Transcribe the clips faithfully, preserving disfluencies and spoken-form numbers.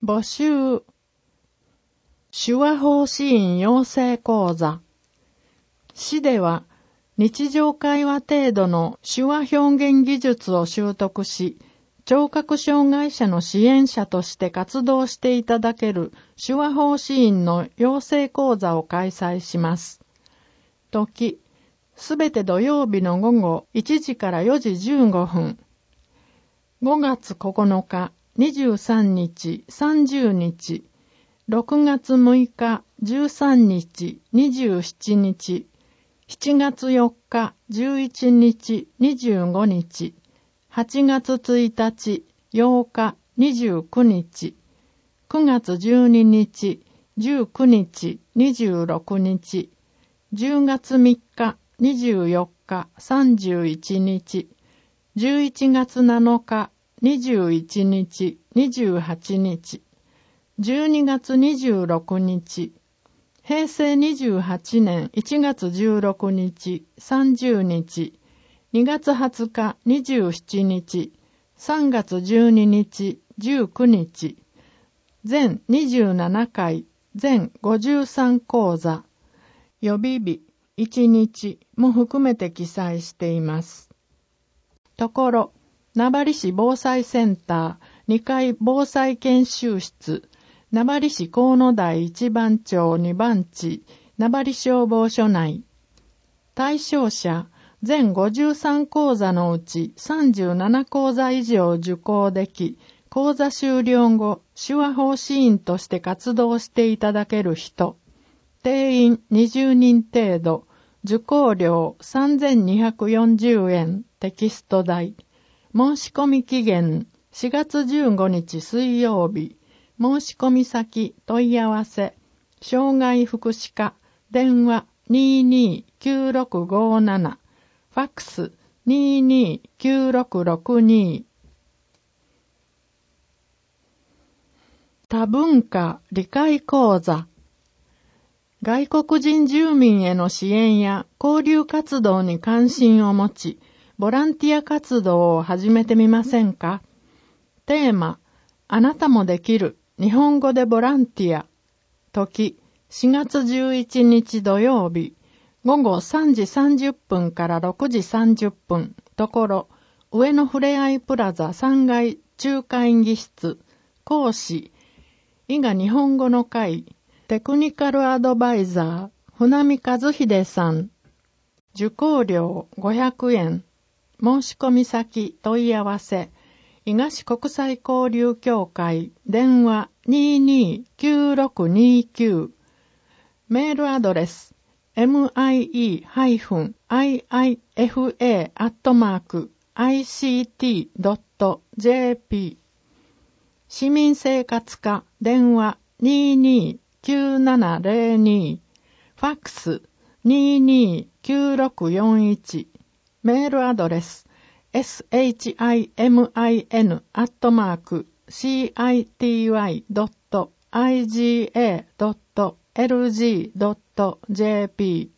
募集。手話法支援養成講座。市では日常会話程度の手話表現技術を習得し、聴覚障害者の支援者として活動していただける手話法支援の養成講座を開催します。時、すべて土曜日の午後いちじからよじじゅうごふん。ごがつここのか、にじゅうさんにち、さんじゅうにち、ろくがつむいか、じゅうさんにち、にじゅうしちにち、しちがつよっか、じゅういちにち、にじゅうごにち、はちがつついたち、ようか、にじゅうくにち、くがつじゅうににち、じゅうくにち、にじゅうろくにち、じゅうがつみっか、にじゅうよっか、さんじゅういちにち、じゅういちがつなのか、にじゅういちにち、にじゅうはちにち、じゅうにがつにじゅうろくにち、へいせいにじゅうはちねんいちがつじゅうろくにち、さんじゅうにち、にがつはつか、にじゅうしちにち、さんがつじゅうににち、じゅうくにち、全にじゅうななかい、全ごじゅうさんこうざ、予備日いちにちも含めて記載しています。ところ、名張市防災センターにかい防災研修室、名張市河野台いちばんちょうにばんち、名張消防署内。対象者、全ごじゅうさんこうざのうちさんじゅうななこうざ以上受講でき、講座終了後、手話法支援として活動していただける人。定員にじゅうにん程度、受講料さんぜんにひゃくよんじゅうえん、テキスト代。申し込み期限しがつじゅうごにち水曜日。申し込み先問い合わせ。障害福祉課電話 にーにーきゅうろくごーなな。ファックス にーにーきゅうろくろくにー。多文化理解講座。外国人住民への支援や交流活動に関心を持ち、ボランティア活動を始めてみませんか？テーマ、あなたもできる日本語でボランティア。時、しがつじゅういちにち土曜日、ごごさんじさんじゅっぷんからろくじさんじゅっぷん、ところ、上野ふれあいプラザさんがい中会議室、講師、伊賀日本語の会、テクニカルアドバイザー、船見和秀さん。受講料ごひゃくえん。申し込み先問い合わせ。伊賀市国際交流協会電話 にーにーきゅうろくにーきゅう。メールアドレス エムアイイー アイエフエー アットマーク アイシーティー ドット ジェーピー。市民生活課電話 にーにーきゅうななぜろに。ファックス にーにーきゅうろくよんいち。メールアドレス シミン アットマーク シーティーワイ ドット アイジーエー ドット エルジー ドット ジェーピ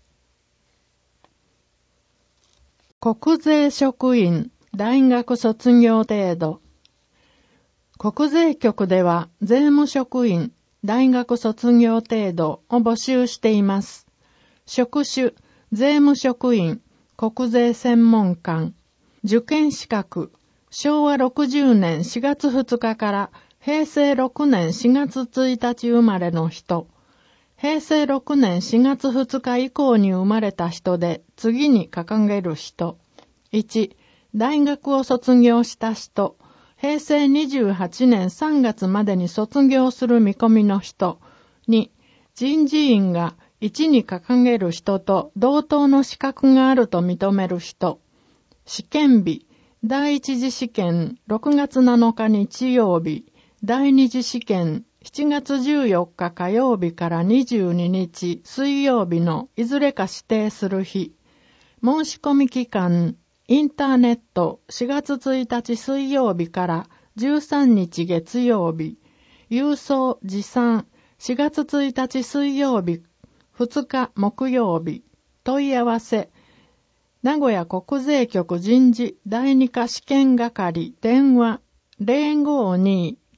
ー。国税職員大学卒業程度。国税局では税務職員大学卒業程度を募集しています。職種、税務職員、国税専門官、受験資格、しょうわろくじゅうねんしがつふつかからへいせいろくねんしがつついたち生まれの人、へいせいろくねんしがつふつか以降に生まれた人で次に掲げる人。いち、大学を卒業した人、へいせいにじゅうはちねんさんがつまでに卒業する見込みの人。に、人事院がいちに掲げる人と同等の資格があると認める人。試験日、第一次試験ろくがつなのか日曜日、第二次試験しちがつじゅうよっか火曜日からにじゅうににち水曜日のいずれか指定する日。申し込み期間、インターネットしがつついたち水曜日からじゅうさんにち月曜日、郵送持参しがつついたち水曜日、ふつか木曜日、問い合わせ、名古屋国税局人事第二課試験係電話 ゼロごに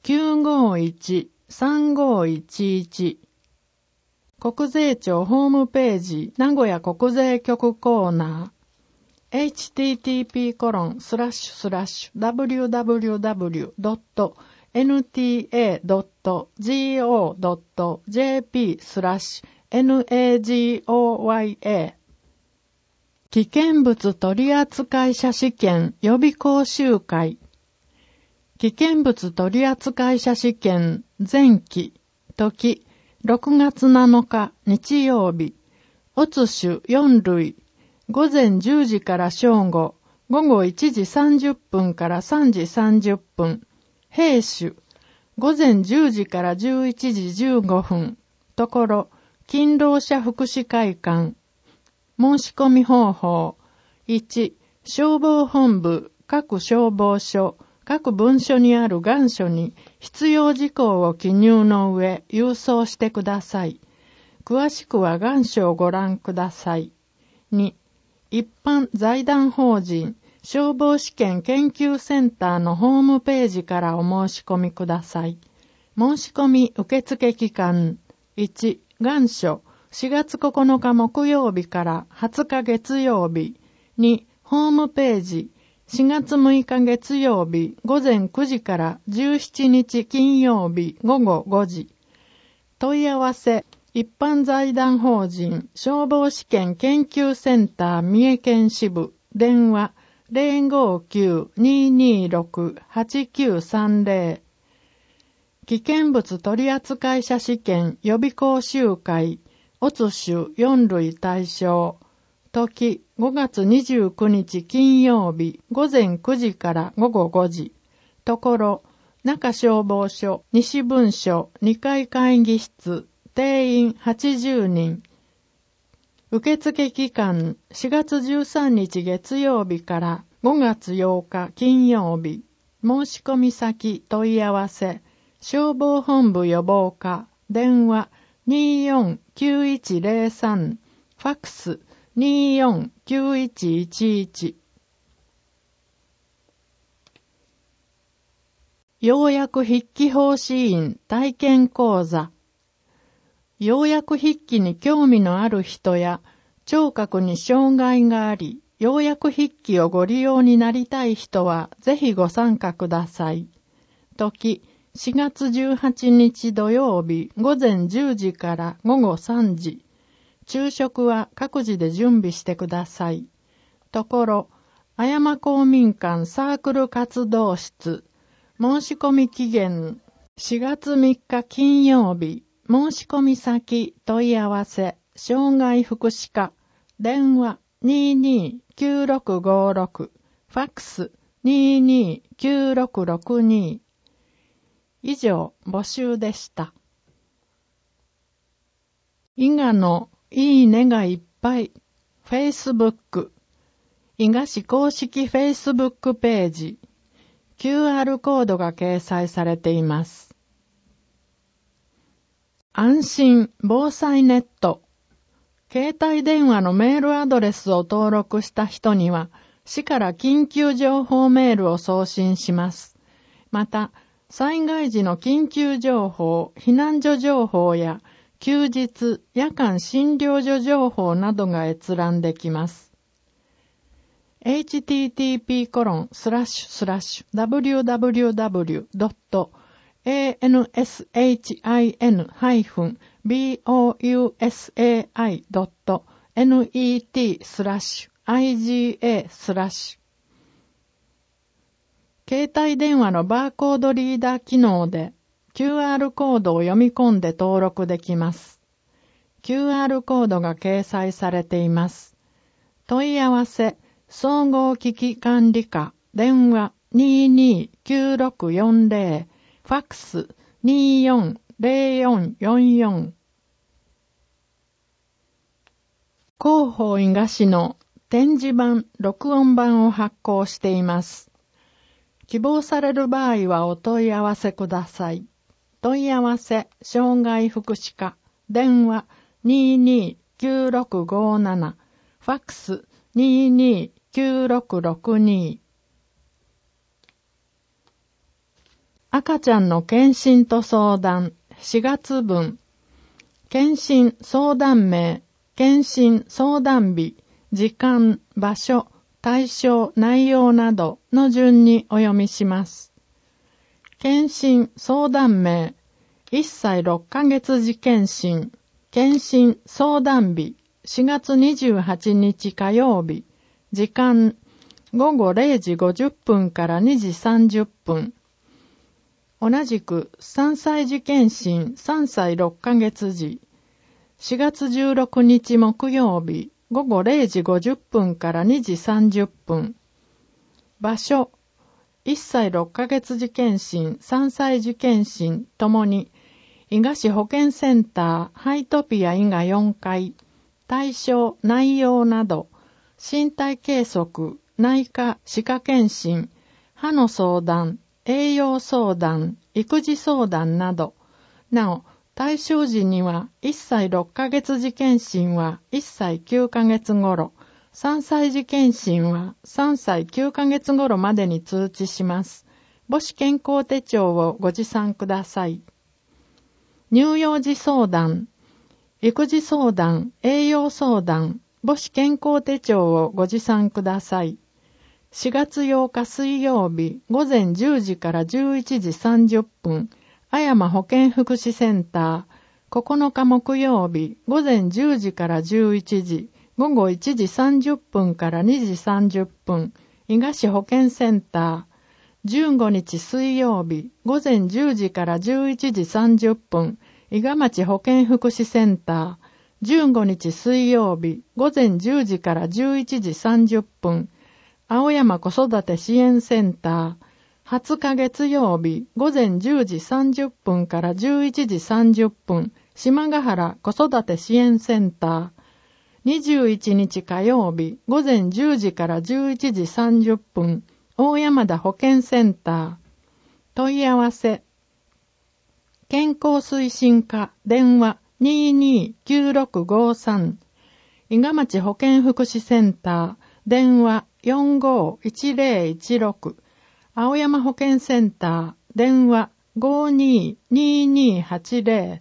きゅうごいち さんごいちいち。国税庁ホームページ名古屋国税局コーナー エイチティーティーピーコロンスラッシュスラッシュダブリューダブリューダブリュードットエヌティーエードットジーオードットジェーピースラッシュエヌエージーオーワイエー 危険物取扱者試験予備講習会危険物取扱者試験前期時ろくがつなのか日曜日おつしゅよん類午前じゅうじから正午午後いちじさんじゅっぷんからさんじさんじゅっぷん兵種午前じゅうじからじゅういちじじゅうごふんところ勤労者福祉会館申し込み方法いち消防本部各消防署各文書にある願書に必要事項を記入の上郵送してください。詳しくは願書をご覧ください。に一般財団法人消防試験研究センターのホームページからお申し込みください。申し込み受付期間いち願書しがつここのか木曜日からはつか月曜日にホームページしがつむいか月曜日午前くじからじゅうしちにち金曜日午後ごじ問い合わせ一般財団法人消防試験研究センター三重県支部電話 ゼロごきゅう にーにーろく はちきゅうさんゼロ 危険物取扱者試験予備講習会おつしゅよん類対象時ごがつにじゅうくにち金曜日午前くじから午後ごじところ中消防署西分署にかい会議室定員はちじゅうにん受付期間しがつじゅうさんにち月曜日からごがつようか金曜日申し込み先問い合わせ消防本部予防課電話 にーよんきゅういちゼロさん ファックス にーよんきゅういちいちいち要約筆記法師員体験講座要約筆記に興味のある人や聴覚に障害があり要約筆記をご利用になりたい人はぜひご参加ください。時しがつじゅうはちにち土曜日午前じゅうじから午後さんじ昼食は各自で準備してください。ところ、あやま公民館サークル活動室、申し込み期限しがつみっか金曜日、申し込み先問い合わせ、障害福祉課、電話 にーにーきゅうろくごろく、ファックス にーにーきゅうろくろくに。以上、募集でした。伊賀のいいねがいっぱい。Facebook。伊賀市公式 Facebook ページ。キューアール コードが掲載されています。安心防災ネット。携帯電話のメールアドレスを登録した人には、市から緊急情報メールを送信します。また、災害時の緊急情報、避難所情報や、休日、夜間診療所情報などが閲覧できます。エイチティーティーピーコロンスラッシュスラッシュダブリューダブリューダブリュードットエーエヌエスエイチアイエヌハイフンビーオーユーエスエーアイドットネットスラッシュアイジーエースラッシュ携帯電話のバーコードリーダー機能でキューアール コードを読み込んで登録できます。キューアール コードが掲載されています。問い合わせ、総合危機管理課、電話 にーにーきゅうろくよんゼロ、ファックス にーよんゼロよんよんよん。広報伊賀市の展示版、録音版を発行しています。希望される場合はお問い合わせください。問い合わせ、障害福祉課、電話 にーにーきゅうろくごなな、ファックス にーにーきゅうろくろくに。 赤ちゃんの検診と相談しがつ分。検診相談名、検診相談日、時間、場所、対象、内容などの順にお読みします。検診相談名、いっさいろっかげつ時検診、検診相談日、しがつにじゅうはちにち火曜日、時間、ごごれいじごじゅっぷんからにじさんじゅっぷん。同じくさんさい児検診さんさいろっかげつ時、しがつじゅうろくにち木曜日、ごごれいじごじゅっぷんからにじさんじゅっぷん。場所、いっさいろっかげつ児検診、さんさい児検診ともに、伊賀市保健センターハイトピア伊賀よんかい、対象、内容など、身体計測、内科、歯科検診、歯の相談、栄養相談、育児相談など、なお、対象時にはいっさいろっかげつ児検診はいっさいきゅうかげつ頃、さんさい児検診はさんさいきゅうかげつ頃までに通知します。母子健康手帳をご持参ください。乳幼児相談、育児相談、栄養相談、母子健康手帳をご持参ください。しがつようか水曜日、ごぜんじゅうじからじゅういちじさんじゅっぷん、あやま保健福祉センター、ここのか木曜日、ごぜんじゅうじからじゅういちじ、ごごいちじさんじゅっぷんからにじさんじゅっぷん、伊賀市保健センター、じゅうごにち水曜日、ごぜんじゅうじからじゅういちじさんじゅっぷん、伊賀町保健福祉センター、じゅうごにち水曜日、ごぜんじゅうじからじゅういちじさんじゅっぷん、青山子育て支援センター、はつか月曜日、ごぜんじゅうじさんじゅっぷんからじゅういちじさんじゅっぷん、島ヶ原子育て支援センター、にじゅういちにち火曜日、ごぜんじゅうじからじゅういちじさんじゅっぷん、大山田保健センター、問い合わせ、健康推進課電話 にーにーきゅうろくごさん、伊賀町保健福祉センター、電話よんごいちぜろいちろく、青山保健センター、電話ごにーにーにーはちぜろ。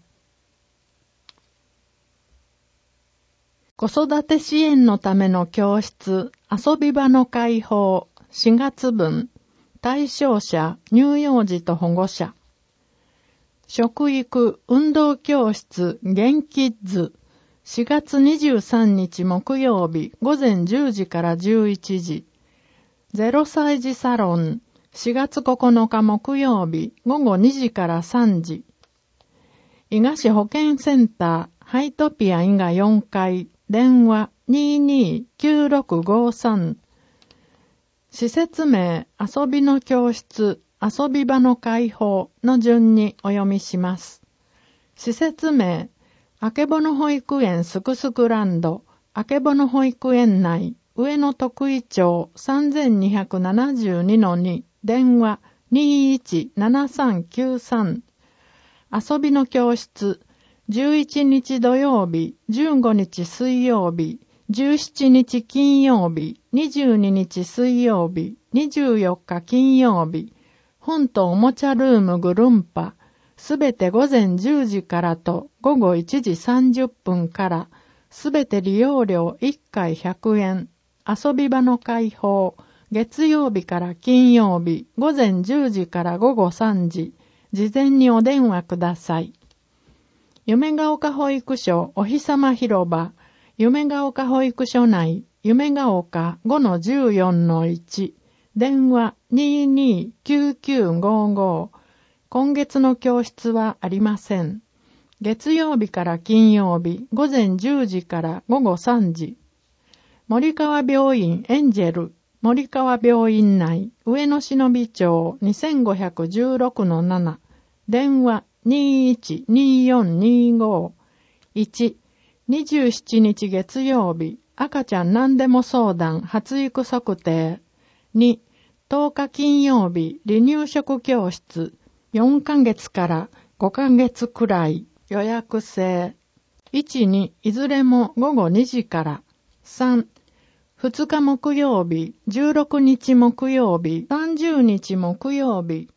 子育て支援のための教室、遊び場の開放、しがつ分、対象者、乳幼児と保護者。食育、運動教室、元キッズ、しがつにじゅうさんにち木曜日、ごぜんじゅうじからじゅういちじ。ゼロさい児サロン、しがつここのか木曜日、ごごにじからさんじ。伊賀市保健センター、ハイトピア伊賀よんかい、電話 にーにーきゅうろくごさん。施設名、遊びの教室、遊び場の開放の順にお読みします。施設名、あけぼの保育園すくすくランド、あけぼの保育園内、上野徳井町 さんぜんにひゃくななじゅうにのに、電話 にーいちななさんきゅうさん。遊びの教室、じゅういちにち土曜日、じゅうごにち水曜日、じゅうしちにち金曜日、にじゅうににち水曜日、にじゅうよっか金曜日、本とおもちゃルームぐるんぱ、すべてごぜんじゅうじからとごごいちじさんじゅっぷんから、すべて利用料いっかいひゃくえん、遊び場の開放、月曜日から金曜日、ごぜんじゅうじからごごさんじ、事前にお電話ください。夢が丘保育所おひさま広場、夢が丘保育所内、夢が丘 ごのじゅうよんのいち、電話 にーにーきゅうきゅうごご。今月の教室はありません。月曜日から金曜日、ごぜんじゅうじからごごさんじ。森川病院エンジェル、森川病院内、上野忍び町 にせんごひゃくじゅうろくのなな、電話 にーいちにーよんにーご。いち、にじゅうしちにち月曜日、赤ちゃん何でも相談発育測定。に、とおか金曜日、離乳食教室、よんかげつからごかげつくらい、予約制。いち、に、いずれもごごにじから。さん、ふつか木曜日、じゅうろくにち木曜日、さんじゅうにち木曜日、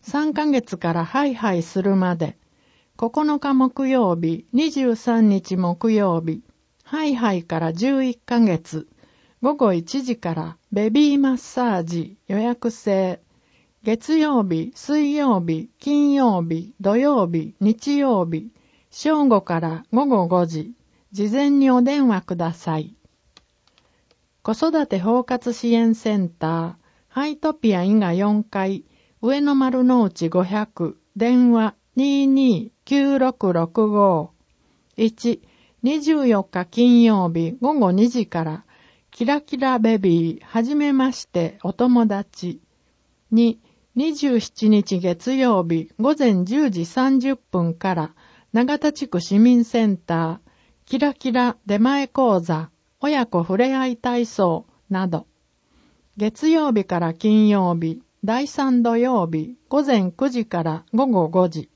さんかげつからハイハイするまで、ここのか木曜日、にじゅうさんにち木曜日、ハイハイからじゅういっかげつ、ごごいちじからベビーマッサージ予約制、月曜日、水曜日、金曜日、土曜日、日曜日、正午からごごごじ、事前にお電話ください。子育て包括支援センター、ハイトピア伊賀よんかい、上野丸の内ごひゃく、電話 にーにーきゅうろくろくご。いち、にじゅうよっか金曜日ごごにじから、キラキラベビー、はじめましてお友達。に、にじゅうしちにち月曜日ごぜんじゅうじさんじゅっぷんから、長田地区市民センター、キラキラ出前講座、親子ふれあい体操など、月曜日から金曜日、だいさん土曜日、ごぜんくじからごごごじ。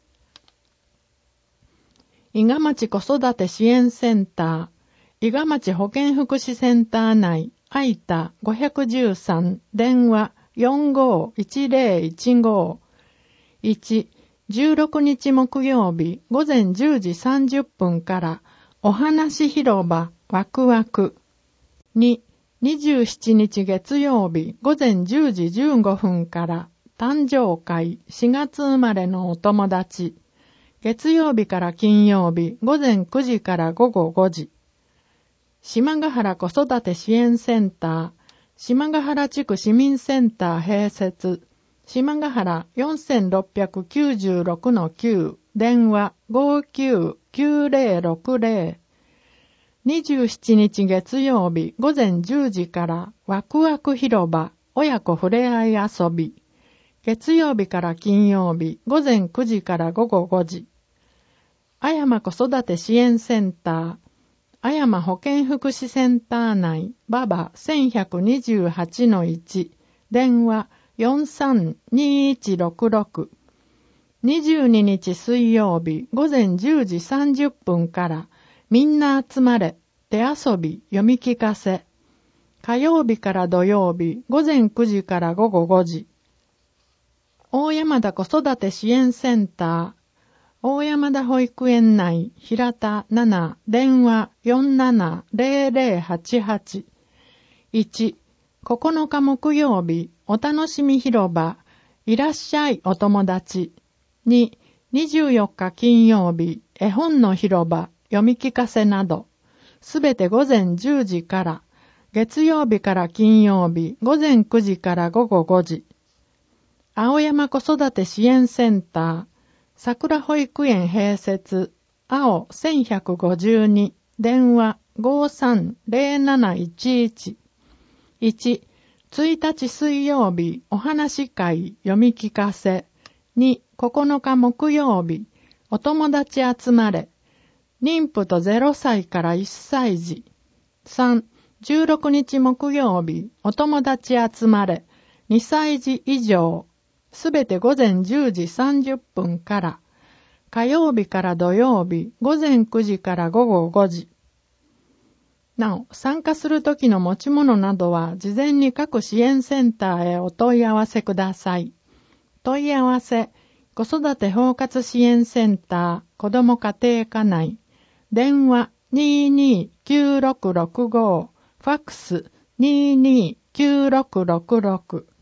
伊賀町子育て支援センター、伊賀町保健福祉センター内、空いたごひゃくじゅうさん、電話 よんごいちぜろいちご。いち、じゅうろくにち木曜日、ごぜんじゅうじさんじゅっぷんから、お話広場ワクワク。に、にじゅうしちにち月曜日ごぜんじゅうじじゅうごふんから誕生会しがつ生まれのお友達。月曜日から金曜日ごぜんくじからごごごじ。島ヶ原子育て支援センター、島ヶ原地区市民センター併設、島ヶ原 よんろくきゅうろくのきゅう、電話 ごきゅうきゅうぜろろくぜろ。にじゅうしちにち月曜日ごぜんじゅうじからワクワク広場親子ふれあい遊び。月曜日から金曜日ごぜんくじからごごごじ。あやま子育て支援センター、あやま保健福祉センター内ババせんひゃくにじゅうはちのいち、電話 よんさんにいちろくろく。にじゅうににち水曜日ごぜんじゅうじさんじゅっぷんからみんな集まれ、手遊び、読み聞かせ。火曜日から土曜日、ごぜんくじからごごごじ。大山田子育て支援センター、大山田保育園内、平田なな、電話 よんななぜろぜろはちはち。いち、ここのか木曜日、お楽しみ広場、いらっしゃいお友達。に、にじゅうよっか金曜日、絵本の広場、読み聞かせなど、すべてごぜんじゅうじから、月曜日から金曜日ごぜんくじからごごごじ。青山子育て支援センター、桜保育園併設、青せんひゃくごじゅうに、電話 ごさんぜろなないちいち。いち、ついたち水曜日、お話会、読み聞かせ。に、ここのか木曜日、お友達集まれ。妊婦とゼロさいからいっさい児。さん、じゅうろくにち木曜日、お友達集まれ。にさい児以上。すべてごぜんじゅうじさんじゅっぷんから。火曜日から土曜日、ごぜんくじからごごごじ。なお、参加するときの持ち物などは、事前に各支援センターへお問い合わせください。問い合わせ、子育て包括支援センター、子ども家庭科内。電話 にーにーきゅうろくろくご、ファックス にーにーきゅうろくろくろく。